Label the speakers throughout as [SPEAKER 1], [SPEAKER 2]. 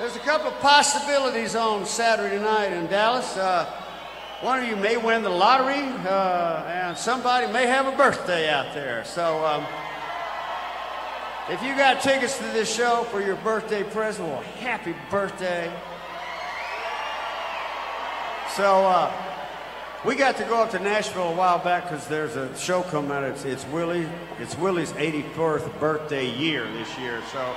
[SPEAKER 1] There's a couple of possibilities on Saturday night in Dallas. One of you may win the lottery, and somebody may have a birthday out there. So if you got tickets to this show for your birthday present, well, happy birthday. So we got to go up to Nashville a while back because there's a show coming out. It's Willie's 81st birthday year this year. So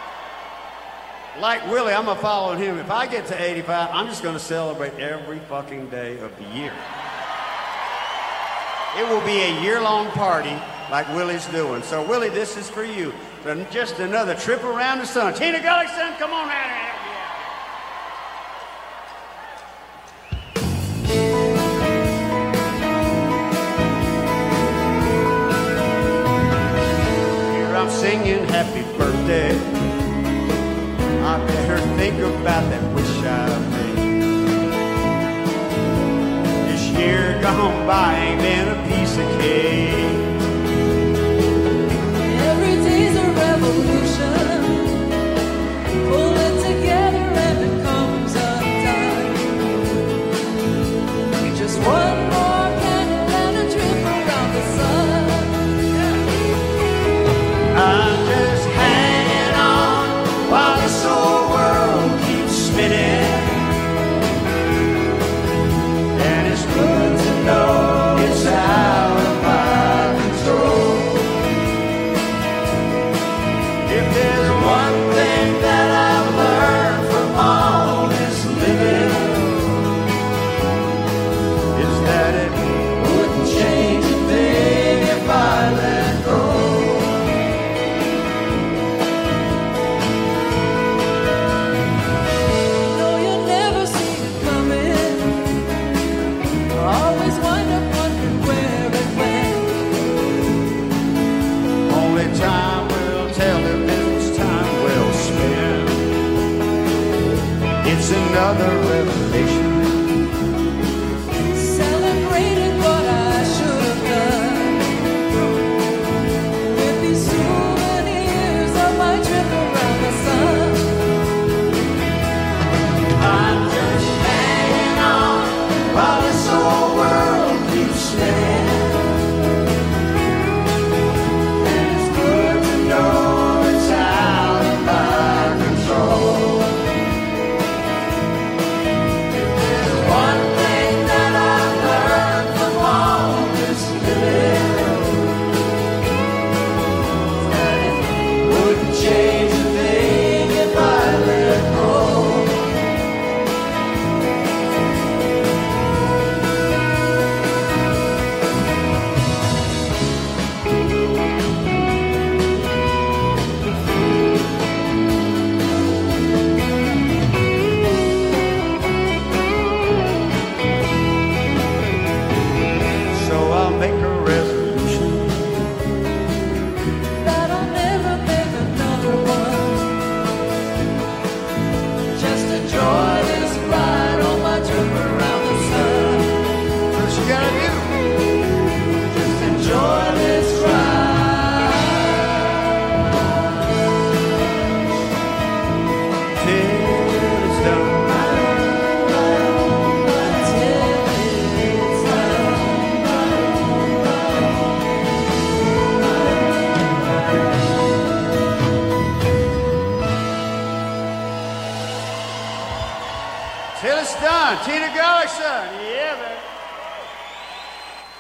[SPEAKER 1] like Willie, I'm gonna follow him. If I get to 85, I'm just gonna celebrate every fucking day of the year. It will be a year-long party like Willie's doing. So Willie, this is for you. Just another trip around the sun. Tina Gullickson, come on out here. Here I'm singing happy birthday. I better think about that wish I made. This year gone by ain't been a piece of cake.
[SPEAKER 2] Every day's a revolution. Pull it together and it comes undone. Just one more candle and a trip around the sun.
[SPEAKER 1] I'm just hanging on while this whole world keeps spinning. And it's good to know it's out of my control. If there's one thing that I've learned from all this living, it's that it wouldn't change a thing if I let go.
[SPEAKER 2] No, you never see it coming. Always wind up wondering where it went.
[SPEAKER 1] Only time will tell if it was time well spent. It's another revelation.
[SPEAKER 2] Celebrated what I should have done. With these souvenirs of my trip around the sun.
[SPEAKER 1] I'm just hanging on while this whole world keeps spinning. And it's good to know it's out of my control. If there's one thing that I've learned from all this living, that it wouldn't change a thing if I let go. So I'll make a resolution.
[SPEAKER 2] That I'll never make another one. Just enjoy this ride on my trip around the sun.
[SPEAKER 1] What you gotta do?
[SPEAKER 2] Just enjoy this ride
[SPEAKER 1] Till it's done.
[SPEAKER 2] until it's done.
[SPEAKER 1] Till it's done. Tina Gullickson. Yeah, man.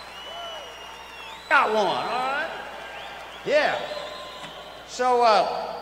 [SPEAKER 1] Got one, all right? Yeah. So,